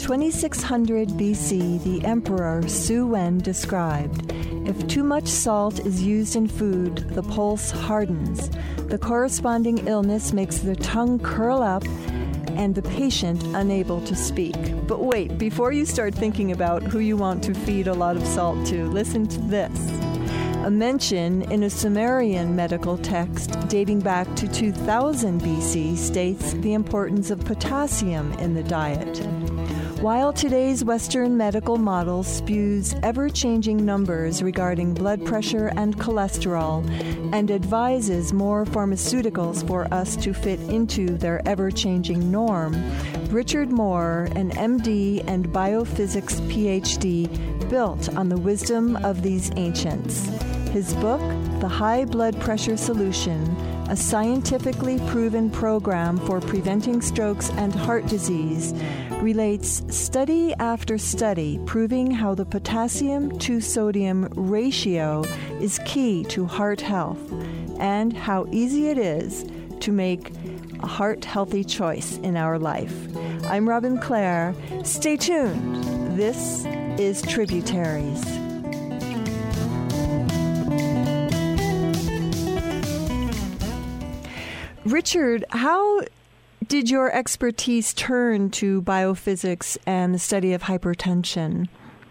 2600 BC, the Emperor Su Wen described, "If too much salt is used in food, the pulse hardens. The corresponding illness makes the tongue curl up and the patient unable to speak." But wait, before you start thinking about who you want to feed a lot of salt to, listen to this. A mention in a Sumerian medical text dating back to 2000 BC states the importance of potassium in the diet. While today's Western medical model spews ever-changing numbers regarding blood pressure and cholesterol and advises more pharmaceuticals for us to fit into their ever-changing norm, Richard Moore, an MD and biophysics PhD, built on the wisdom of these ancients. His book, The High Blood Pressure Solution, a scientifically proven program for preventing strokes and heart disease, relates study after study proving how the potassium to sodium ratio is key to heart health and how easy it is to make a heart-healthy choice in our life. I'm Robin Clare. Stay tuned. This is Tributaries. Richard, how did your expertise turn to biophysics and the study of hypertension?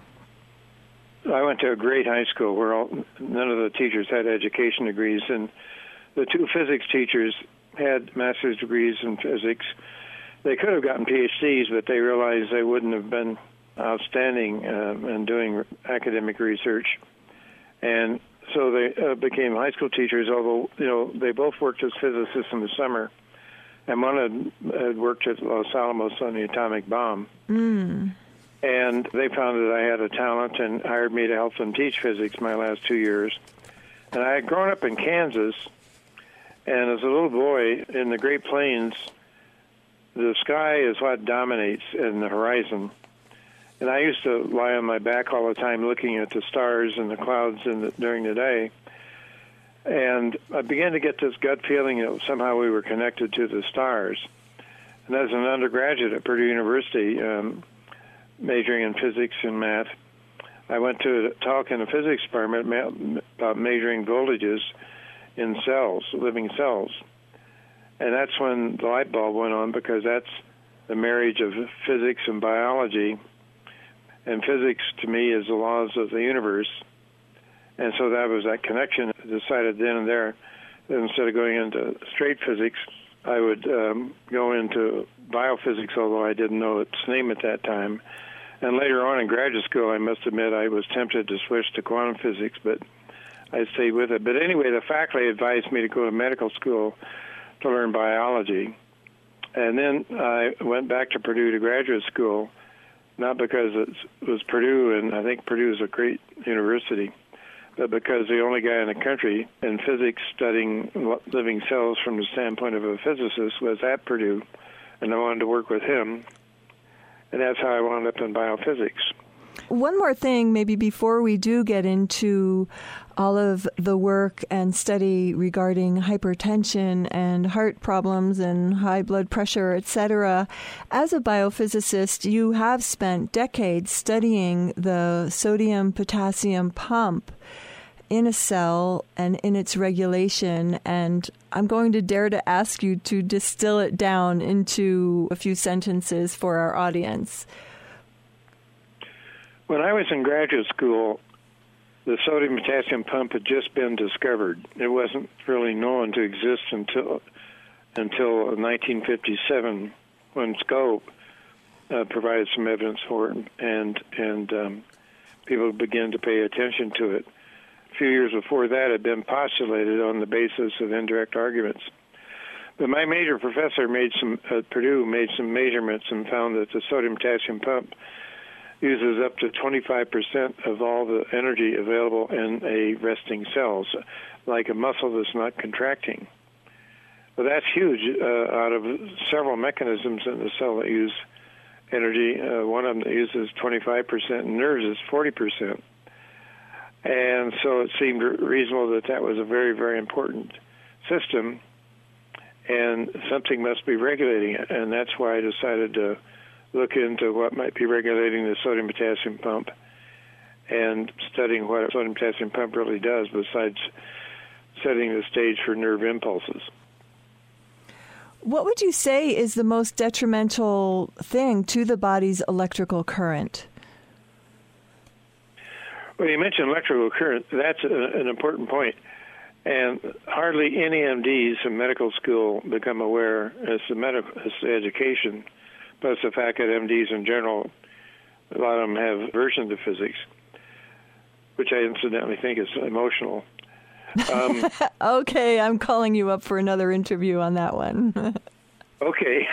I went to a great high school where none of the teachers had education degrees, and the two physics teachers had master's degrees in physics. They could have gotten PhDs, but they realized they wouldn't have been outstanding in doing academic research. And so they became high school teachers, although, they both worked as physicists in the summer. And one had worked at Los Alamos on the atomic bomb. And they found that I had a talent and hired me to help them teach physics my last 2 years. And I had grown up in Kansas, and as a little boy in the Great Plains, the sky is what dominates in the horizon. And I used to lie on my back all the time looking at the stars and the clouds during the day. And I began to get this gut feeling that somehow we were connected to the stars. And as an undergraduate at Purdue University, majoring in physics and math, I went to a talk in the physics department about measuring voltages in cells, living cells. And that's when the light bulb went on, because that's the marriage of physics and biology. And physics, to me, is the laws of the universe. And so that was that connection. I decided then and there that instead of going into straight physics, I would go into biophysics, although I didn't know its name at that time. And later on in graduate school, I must admit, I was tempted to switch to quantum physics, but I stayed with it. But anyway, the faculty advised me to go to medical school to learn biology. And then I went back to Purdue to graduate school, not because it was Purdue, and I think Purdue is a great university, but because the only guy in the country in physics studying living cells from the standpoint of a physicist was at Purdue, and I wanted to work with him, and that's how I wound up in biophysics. One more thing, maybe before we do get into all of the work and study regarding hypertension and heart problems and high blood pressure, etc. As a biophysicist, you have spent decades studying the sodium-potassium pump in a cell and in its regulation, and I'm going to dare to ask you to distill it down into a few sentences for our audience. When I was in graduate school, the sodium-potassium pump had just been discovered. It wasn't really known to exist until 1957, when Scope provided some evidence for it, and people began to pay attention to it. A few years before that, it had been postulated on the basis of indirect arguments. But my major professor at Purdue made some measurements and found that the sodium-potassium pump uses up to 25% of all the energy available in a resting cell, like a muscle that's not contracting. But that's huge out of several mechanisms in the cell that use energy. One of them that uses 25%, and nerves is 40%. And so it seemed reasonable that was a very, very important system, and something must be regulating it. And that's why I decided to look into what might be regulating the sodium-potassium pump and studying what a sodium-potassium pump really does besides setting the stage for nerve impulses. What would you say is the most detrimental thing to the body's electrical current? Well, you mentioned electrical current. That's an important point. And hardly any MDs in medical school become aware as the education, plus the fact that MDs in general, a lot of them have aversion to physics, which I incidentally think is emotional. Okay, I'm calling you up for another interview on that one. Okay.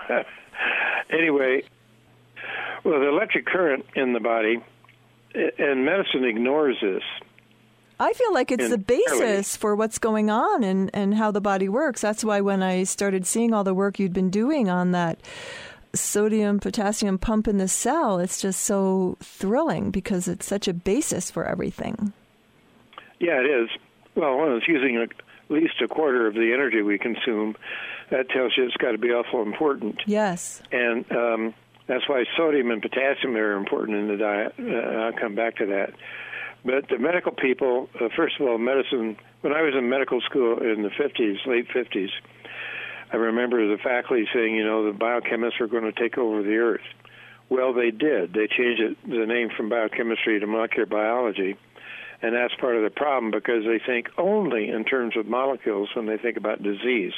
Anyway, well, the electric current in the body, and medicine ignores this. I feel like it's the basis for what's going on and how the body works. That's why when I started seeing all the work you'd been doing on that sodium-potassium pump in the cell, it's just so thrilling because it's such a basis for everything. Yeah, it is. Well, when it's using at least a quarter of the energy we consume, that tells you it's got to be awful important. Yes. And that's why sodium and potassium are important in the diet. I'll come back to that. But the medical people, first of all, medicine, when I was in medical school in the 50s, late 50s, I remember the faculty saying, the biochemists were going to take over the earth. Well, they did. They changed the name from biochemistry to molecular biology. And that's part of the problem because they think only in terms of molecules when they think about disease.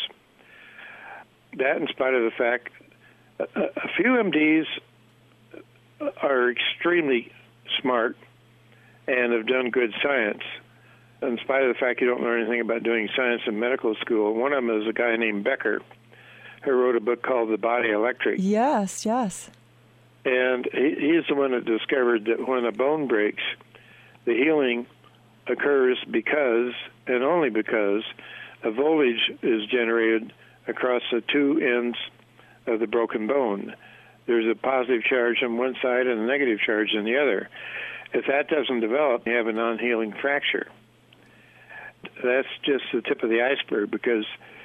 That in spite of the fact a few MDs are extremely smart and have done good science. In spite of the fact you don't learn anything about doing science in medical school, one of them is a guy named Becker who wrote a book called The Body Electric. Yes, yes. And he's the one that discovered that when a bone breaks, the healing occurs because, and only because, a voltage is generated across the two ends of the broken bone. There's a positive charge on one side and a negative charge on the other. If that doesn't develop, you have a non-healing fracture. That's just the tip of the iceberg because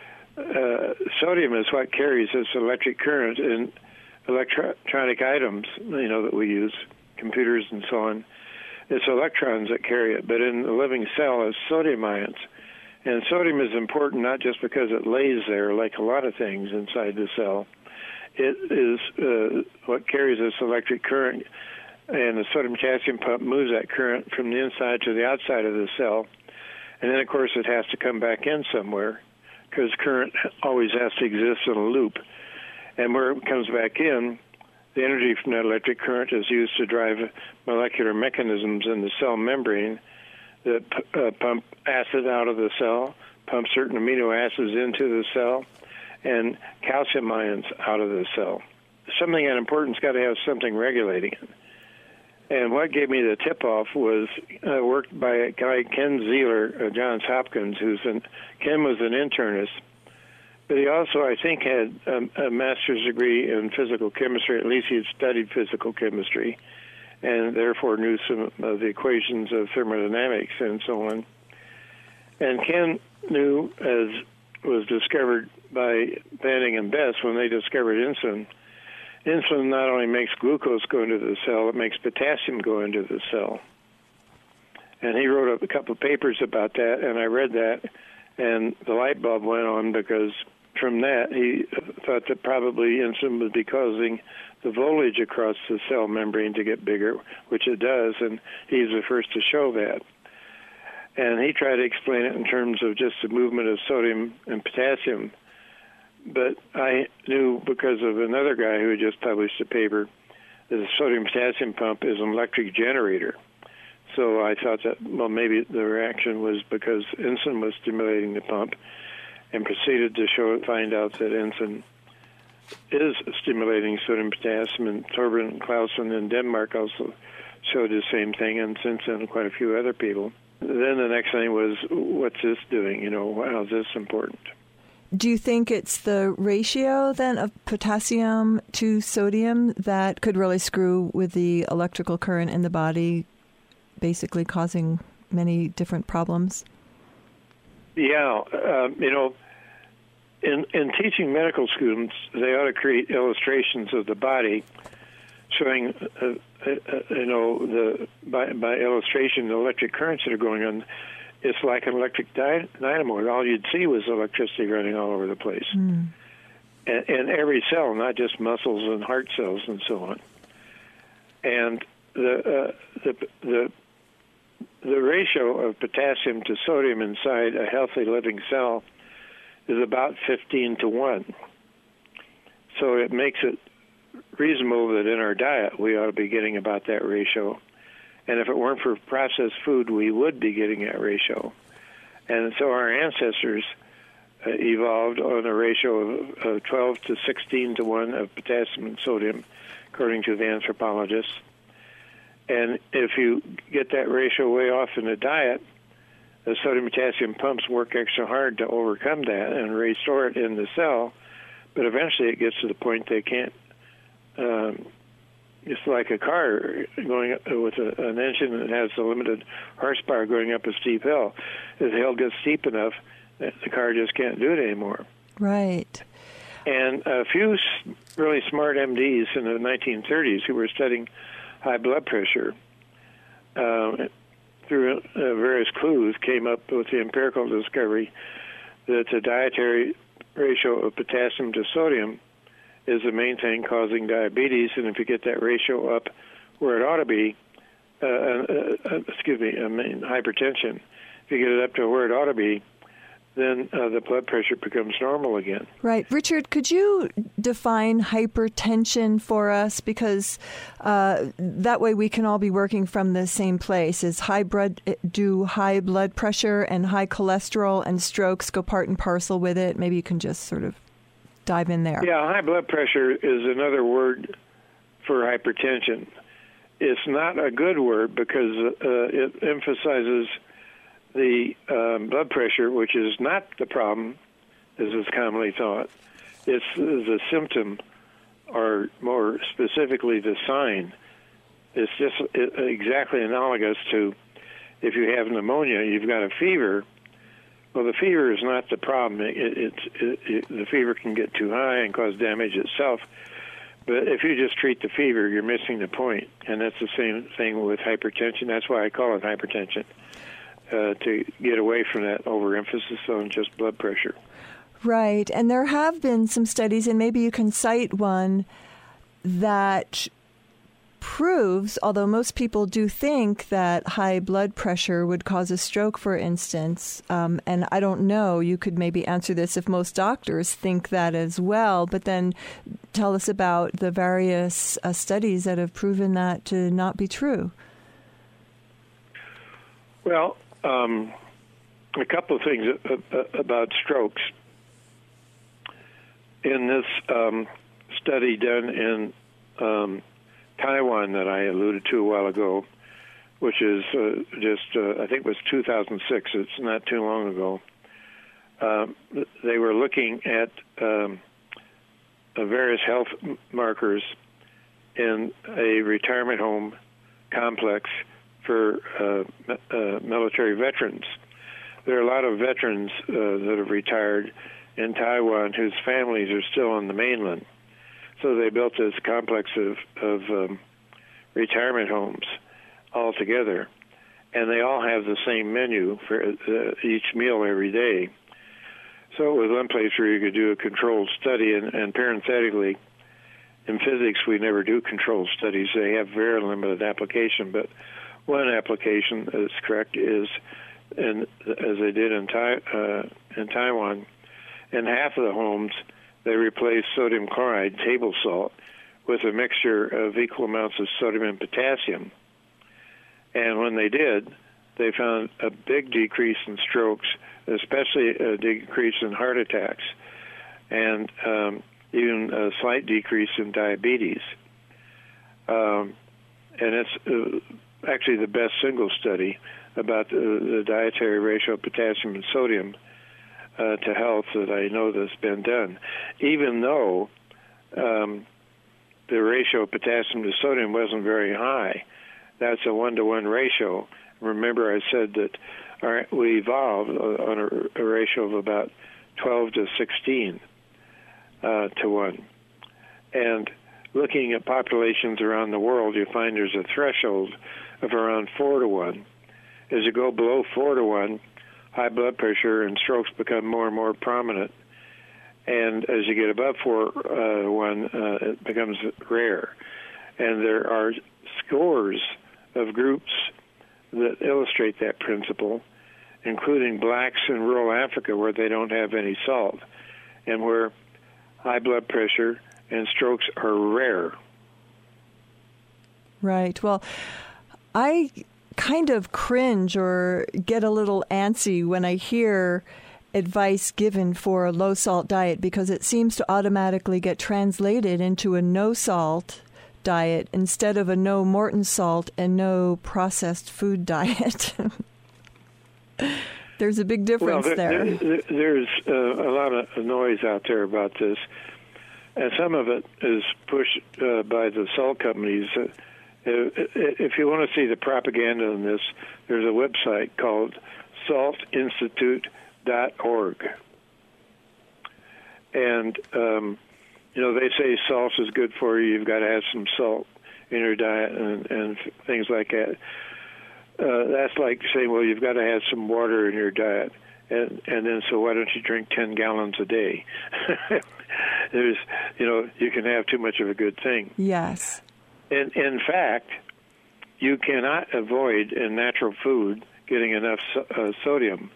sodium is what carries this electric current in electronic items, that we use, computers and so on. It's electrons that carry it, but in the living cell, it's sodium ions. And sodium is important not just because it lays there like a lot of things inside the cell. It is what carries this electric current, and the sodium-potassium pump moves that current from the inside to the outside of the cell. And then, of course, it has to come back in somewhere because current always has to exist in a loop. And where it comes back in, the energy from that electric current is used to drive molecular mechanisms in the cell membrane that pump acid out of the cell, pump certain amino acids into the cell, and calcium ions out of the cell. Something that important's got to have something regulating it. And what gave me the tip-off was work by a guy, Ken Zeeler, at Johns Hopkins, Ken was an internist, but he also, I think, had a master's degree in physical chemistry. At least he had studied physical chemistry and therefore knew some of the equations of thermodynamics and so on. And Ken knew, as was discovered by Banting and Best when they discovered insulin, insulin not only makes glucose go into the cell, it makes potassium go into the cell. And he wrote a couple of papers about that, and I read that, and the light bulb went on because from that he thought that probably insulin would be causing the voltage across the cell membrane to get bigger, which it does, and he's the first to show that. And he tried to explain it in terms of just the movement of sodium and potassium. But I knew because of another guy who had just published a paper that the sodium-potassium pump is an electric generator. So I thought that, well, maybe the reaction was because insulin was stimulating the pump, and proceeded to find out that insulin is stimulating sodium-potassium, and Torben Clausen in Denmark also showed the same thing, and since then quite a few other people. Then the next thing was, what's this doing? How is this important? Do you think it's the ratio then of potassium to sodium that could really screw with the electrical current in the body, basically causing many different problems? Yeah. in teaching medical students, they ought to create illustrations of the body showing, by illustration, the electric currents that are going on. It's like an electric dynamo. All you'd see was electricity running all over the place. And every cell, not just muscles and heart cells and so on. And the ratio of potassium to sodium inside a healthy living cell is about 15 to 1. So it makes it reasonable that in our diet we ought to be getting about that ratio. And if it weren't for processed food, we would be getting that ratio. And so our ancestors evolved on a ratio of 12 to 16 to 1 of potassium and sodium, according to the anthropologists. And if you get that ratio way off in the diet, the sodium-potassium pumps work extra hard to overcome that and restore it in the cell, but eventually it gets to the point they can't. It's like a car going up with an engine that has a limited horsepower going up a steep hill. If the hill gets steep enough, the car just can't do it anymore. Right. And a few really smart MDs in the 1930s who were studying high blood pressure, through various clues, came up with the empirical discovery that the dietary ratio of potassium to sodium is the main thing causing diabetes, and if you get that ratio up where it ought to be, hypertension, if you get it up to where it ought to be, then the blood pressure becomes normal again. Right. Richard, could you define hypertension for us? Because that way we can all be working from the same place. Do high blood pressure and high cholesterol and strokes go part and parcel with it? Maybe you can just sort of dive in there. Yeah, high blood pressure is another word for hypertension. It's not a good word because it emphasizes the blood pressure, which is not the problem, as is commonly thought. It's the symptom, or more specifically the sign. It's just exactly analogous to if you have pneumonia, you've got a fever. Well, the fever is not the problem. The fever can get too high and cause damage itself. But if you just treat the fever, you're missing the point. And that's the same thing with hypertension. That's why I call it hypertension, to get away from that overemphasis on just blood pressure. Right. And there have been some studies, and maybe you can cite one, that proves, although most people do think that high blood pressure would cause a stroke, for instance, and I don't know, you could maybe answer this if most doctors think that as well, but then tell us about the various studies that have proven that to not be true. Well, a couple of things about strokes. In this study done in Taiwan that I alluded to a while ago, which is I think it was 2006, it's not too long ago, they were looking at various health markers in a retirement home complex for military veterans. There are a lot of veterans that have retired in Taiwan whose families are still on the mainland. So they built this complex of retirement homes all together, and they all have the same menu for each meal every day. So it was one place where you could do a controlled study, and parenthetically, in physics we never do controlled studies. They have very limited application, but one application that's correct is, as they did in Taiwan, in half of the homes, they replaced sodium chloride, table salt, with a mixture of equal amounts of sodium and potassium. And when they did, they found a big decrease in strokes, especially a decrease in heart attacks, and even a slight decrease in diabetes. And it's actually the best single study about the dietary ratio of potassium and sodium to health that I know that's been done, even though the ratio of potassium to sodium wasn't very high. That's a 1-to-1 ratio. Remember I said that we evolved on a ratio of about 12 to 16 to 1. And looking at populations around the world, you find there's a threshold of around 4 to 1. As you go below 4 to 1, high blood pressure and strokes become more and more prominent. And as you get above 4 to 1, it becomes rare. And there are scores of groups that illustrate that principle, including blacks in rural Africa where they don't have any salt, and where high blood pressure and strokes are rare. Right. Well, I kind of cringe or get a little antsy when I hear advice given for a low-salt diet, because it seems to automatically get translated into a no-salt diet instead of a no Morton salt and no processed food diet. There's a big difference there. There's a lot of noise out there about this, and some of it is pushed by the salt companies. If you want to see the propaganda on this, there's a website called saltinstitute.org. And, they say salt is good for you. You've got to have some salt in your diet and things like that. That's like saying, well, you've got to have some water in your diet. And then, so why don't you drink 10 gallons a day? You can have too much of a good thing. Yes. And in fact, you cannot avoid in natural food getting enough sodium.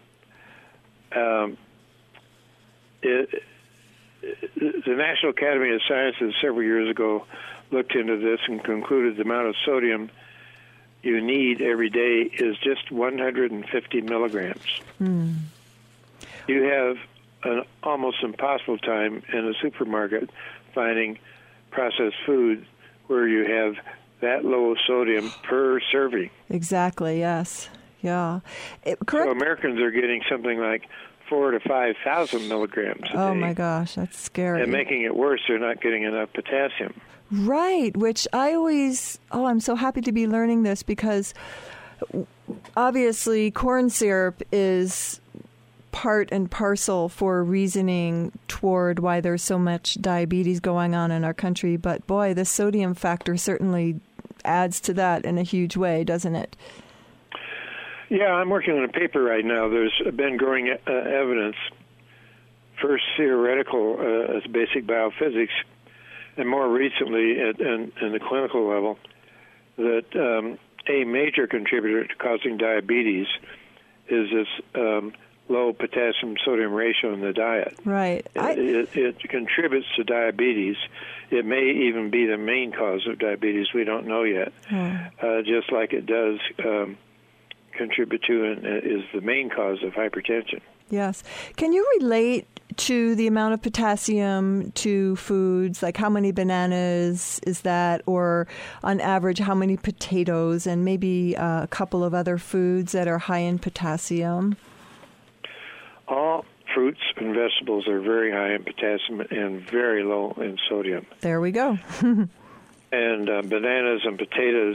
The National Academy of Sciences several years ago looked into this and concluded the amount of sodium you need every day is just 150 milligrams. Mm. You have an almost impossible time in a supermarket finding processed food where you have that low sodium per serving. Exactly, yes. Yeah. Correct. So Americans are getting something like 4,000 to 5,000 milligrams a day. Oh, my gosh, that's scary. And making it worse, they're not getting enough potassium. Right, which I'm so happy to be learning this, because obviously corn syrup is part and parcel for reasoning toward why there's so much diabetes going on in our country. But boy, the sodium factor certainly adds to that in a huge way, doesn't it? Yeah, I'm working on a paper right now. There's been growing evidence, first theoretical as basic biophysics, and more recently in the clinical level, that a major contributor to causing diabetes is this low potassium-sodium ratio in the diet. Right. It contributes to diabetes. It may even be the main cause of diabetes. We don't know yet. Just like it does contribute to and is the main cause of hypertension. Yes. Can you relate to the amount of potassium to foods? Like how many bananas is that? Or on average, how many potatoes, and maybe a couple of other foods that are high in potassium? All fruits and vegetables are very high in potassium and very low in sodium. There we go. And bananas and potatoes,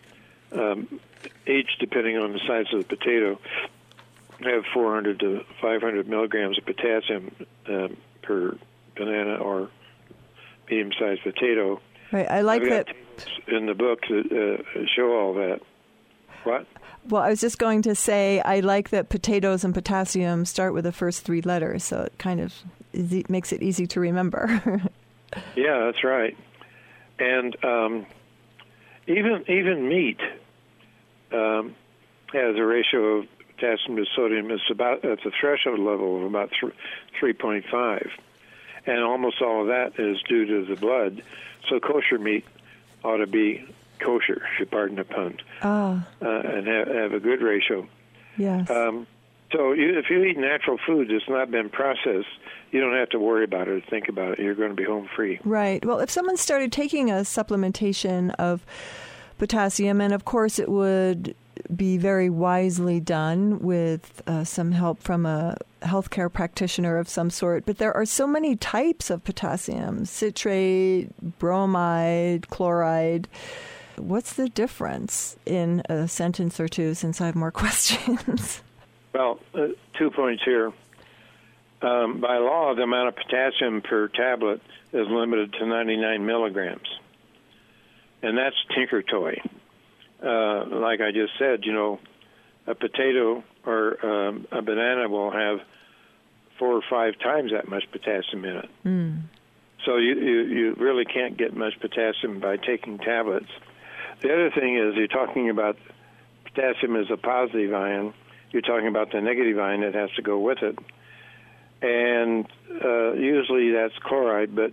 each depending on the size of the potato, have 400 to 500 milligrams of potassium per banana or medium-sized potato. Right, I like that. In the book that show all that. What? Well, I was just going to say I like that potatoes and potassium start with the first three letters, so it kind of makes it easy to remember. Yeah, that's right. And even meat has a ratio of potassium to sodium is about at the threshold level of about 3.5, and almost all of that is due to the blood. So kosher meat ought to be kosher, if you pardon the pun, and have a good ratio. Yes. So if you eat natural food that's not been processed, you don't have to worry about it or think about it. You're going to be home free. Right. Well, if someone started taking a supplementation of potassium, and of course it would be very wisely done with some help from a healthcare practitioner of some sort. But there are so many types of potassium: citrate, bromide, chloride. What's the difference in a sentence or two, since I have more questions? Well, 2 points here. by law, the amount of potassium per tablet is limited to 99 milligrams. And that's tinker toy. Like I just said, a potato or a banana will have 4 or 5 times that much potassium in it. Mm. So you really can't get much potassium by taking tablets. The other thing is you're talking about potassium as a positive ion. You're talking about the negative ion that has to go with it. And usually that's chloride, but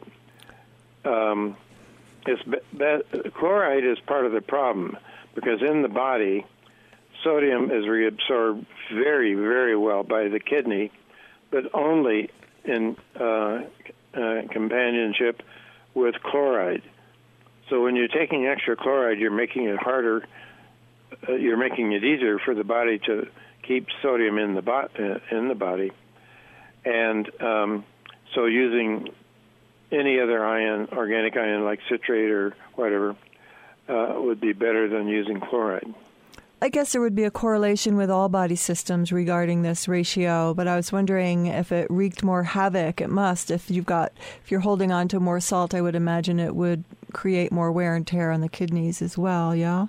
chloride is part of the problem because in the body, sodium is reabsorbed very, very well by the kidney, but only in companionship with chloride. So when you're taking extra chloride, you're making it harder. You're making it easier for the body to keep sodium in the body, and so using any other ion, organic ion like citrate or whatever, would be better than using chloride. I guess there would be a correlation with all body systems regarding this ratio, but I was wondering if it wreaked more havoc. It must. If you're holding on to more salt, I would imagine it would create more wear and tear on the kidneys as well, yeah?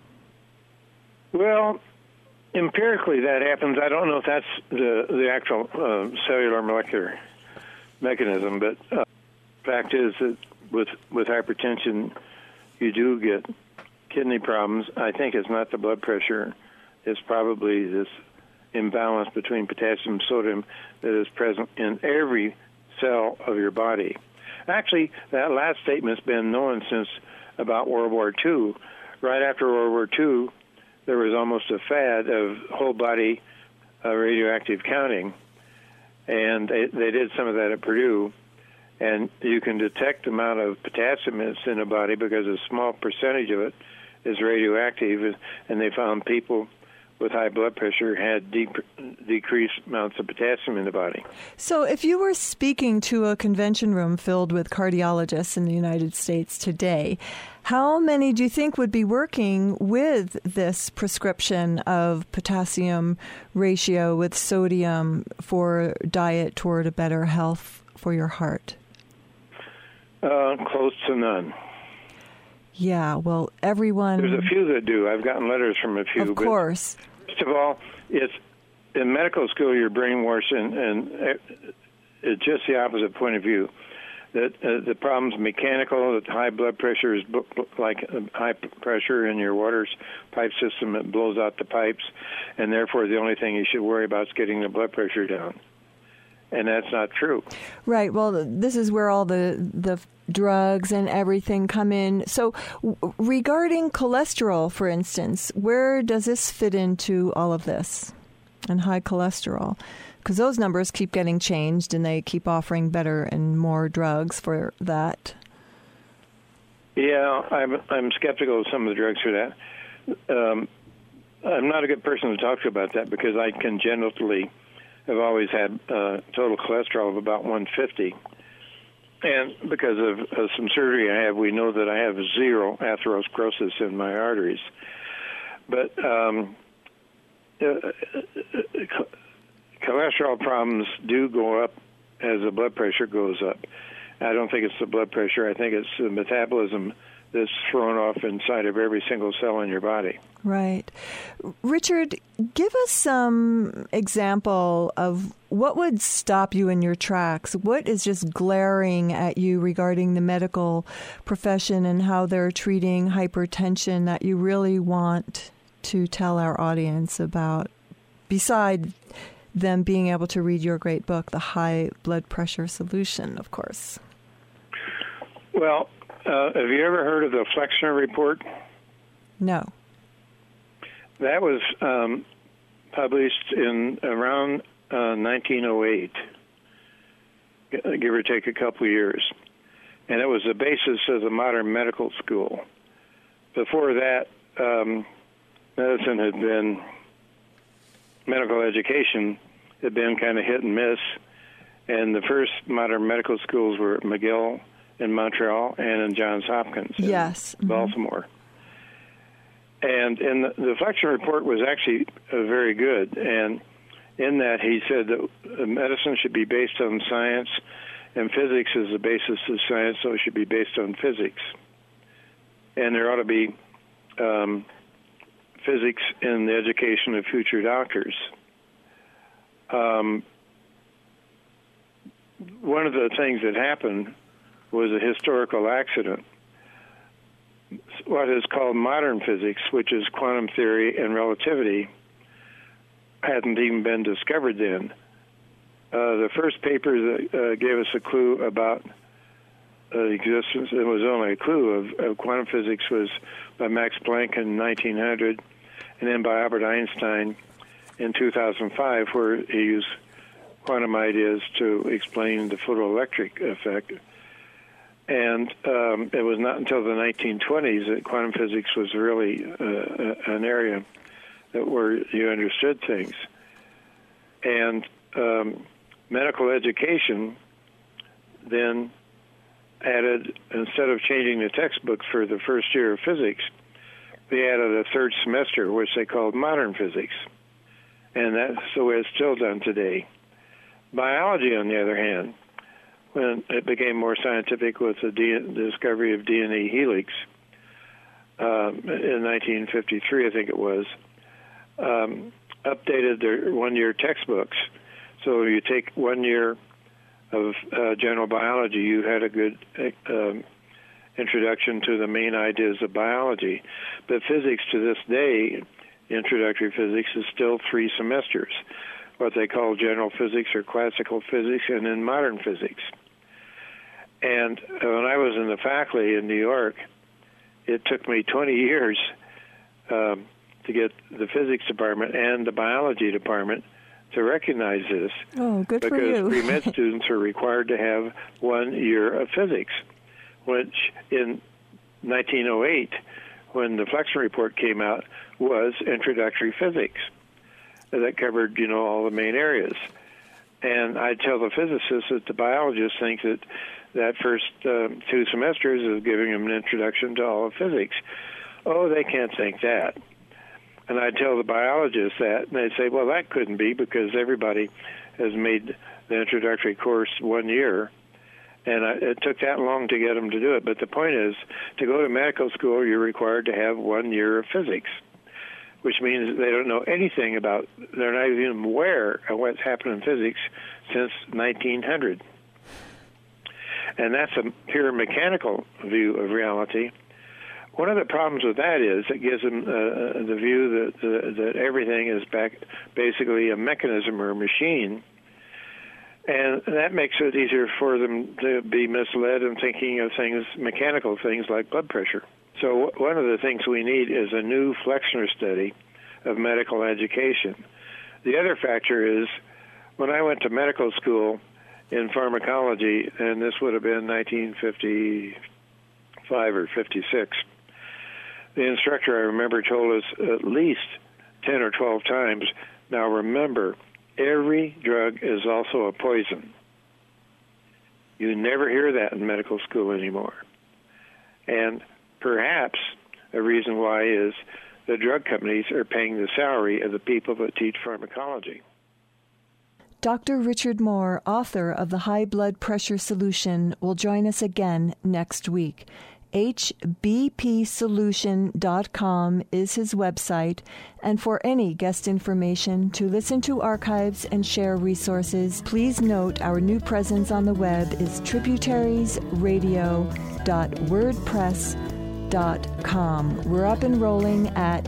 Well, empirically that happens. I don't know if that's the actual cellular molecular mechanism, but fact is that with hypertension, you do get kidney problems. I think it's not the blood pressure. It's probably this imbalance between potassium and sodium that is present in every cell of your body. Actually, that last statement's been known since about World War II. Right after World War II, there was almost a fad of whole-body radioactive counting, and they did some of that at Purdue. And you can detect the amount of potassium that's in the body because a small percentage of it is radioactive, and they found people with high blood pressure had decreased amounts of potassium in the body. So if you were speaking to a convention room filled with cardiologists in the United States today, how many do you think would be working with this prescription of potassium ratio with sodium for diet toward a better health for your heart? Close to none. Yeah, well, everyone... There's a few that do. I've gotten letters from a few. Of course. First of all, it's in medical school you're brainwashed, and it's just the opposite point of view. That the problem's mechanical, that high blood pressure is like high pressure in your water pipe system. It blows out the pipes, and therefore the only thing you should worry about is getting the blood pressure down. And that's not true. Right. Well, this is where all the drugs and everything come in. So regarding cholesterol, for instance, where does this fit into all of this and high cholesterol? Because those numbers keep getting changed and they keep offering better and more drugs for that. Yeah, I'm skeptical of some of the drugs for that. I'm not a good person to talk to about that because I congenitally have always had total cholesterol of about 150. And because of some surgery I have, we know that I have 0 atherosclerosis in my arteries. But cholesterol problems do go up as the blood pressure goes up. I don't think it's the blood pressure. I think it's the metabolism that's thrown off inside of every single cell in your body. Right. Richard, give us some example of what would stop you in your tracks. What is just glaring at you regarding the medical profession and how they're treating hypertension that you really want to tell our audience about, beside them being able to read your great book, The High Blood Pressure Solution, of course? Well, have you ever heard of the Flexner Report? No. That was published in around 1908, give or take a couple of years. And it was the basis of the modern medical school. Before that, medical education had been kind of hit and miss. And the first modern medical schools were at McGill in Montreal and in Johns Hopkins in Baltimore. And the Flexner Report was actually very good, and in that he said that medicine should be based on science, and physics is the basis of science, so it should be based on physics. And there ought to be physics in the education of future doctors. One of the things that happened was a historical accident. What is called modern physics, which is quantum theory and relativity, hadn't even been discovered then. The first paper that gave us a clue about the existence, it was only a clue of quantum physics, was by Max Planck in 1900, and then by Albert Einstein in 2005, where he used quantum ideas to explain the photoelectric effect. And it was not until the 1920s that quantum physics was really an area where you understood things. And medical education then added, instead of changing the textbook for the first year of physics, they added a third semester, which they called modern physics. And that's the way it's still done today. Biology, on the other hand, when it became more scientific with the discovery of DNA helix in 1953, I think it was, updated their one-year textbooks. So you take 1 year of general biology, you had a good introduction to the main ideas of biology. But physics to this day, introductory physics, is still 3 semesters, what they call general physics or classical physics, and then modern physics. And when I was in the faculty in New York, it took me 20 years to get the physics department and the biology department to recognize this. Oh, good for you. Because pre-med students are required to have 1 year of physics, which in 1908, when the Flexner Report came out, was introductory physics that covered, all the main areas. And I tell the physicists that the biologists think that first 2 semesters is giving them an introduction to all of physics. Oh, they can't think that. And I tell the biologists that, and they say, well, that couldn't be because everybody has made the introductory course 1 year, and it took that long to get them to do it. But the point is, to go to medical school, you're required to have 1 year of physics, which means they don't know anything about, they're not even aware of what's happened in physics since 1900. And that's a pure mechanical view of reality. One of the problems with that is it gives them the view that everything is basically a mechanism or a machine, and that makes it easier for them to be misled in thinking of things, mechanical things like blood pressure. So one of the things we need is a new Flexner study of medical education. The other factor is, when I went to medical school in pharmacology, and this would have been 1955 or 56, the instructor, I remember, told us at least 10 or 12 times, now remember, every drug is also a poison. You never hear that in medical school anymore. And perhaps a reason why is the drug companies are paying the salary of the people that teach pharmacology. Dr. Richard Moore, author of The High Blood Pressure Solution, will join us again next week. hbpsolution.com is his website, and for any guest information, to listen to archives and share resources, please note our new presence on the web is tributariesradio.wordpress.com. We're up and rolling at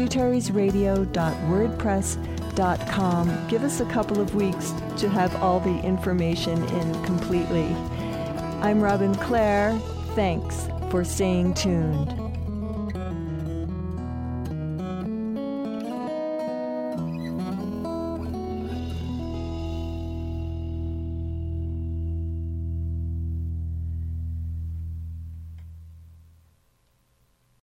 tributariesradio.wordpress.com. Give us a couple of weeks to have all the information in completely. I'm Robin Clare. Thanks for staying tuned.